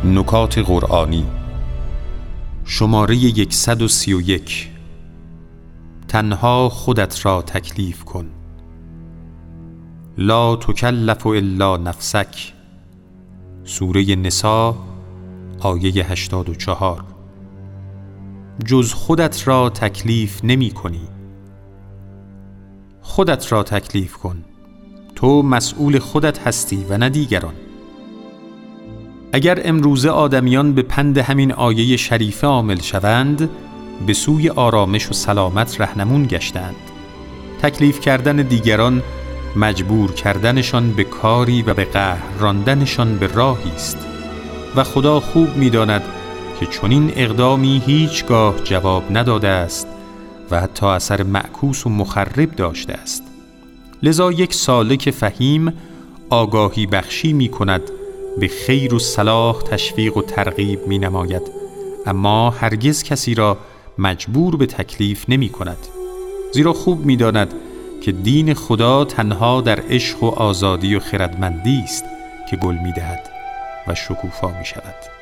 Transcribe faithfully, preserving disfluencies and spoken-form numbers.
نکات قرآنی شماره یکصد و سی و یک. تنها خودت را تکلیف کن. لا تکلف الا نفسک. سوره نساء آیه هشتاد و چهار. جز خودت را تکلیف نمی کنی. خودت را تکلیف کن. تو مسئول خودت هستی و نه دیگران. اگر امروزه آدمیان به پند همین آیه شریفه عامل شوند، به سوی آرامش و سلامت رهنمون گشتند. تکلیف کردن دیگران مجبور کردنشان به کاری و به قهر راندنشان به راهی است و خدا خوب می‌داند که چنین اقدامی هیچگاه جواب نداده است و حتی اثر معکوس و مخرب داشته است. لذا یک سالک فهیم آگاهی بخشی می کند، به خیر و صلاح تشویق و ترغیب می نماید، اما هرگز کسی را مجبور به تکلیف نمی کند، زیرا خوب می داند که دین خدا تنها در عشق و آزادی و خردمندی است که گل می دهد و شکوفا می شود.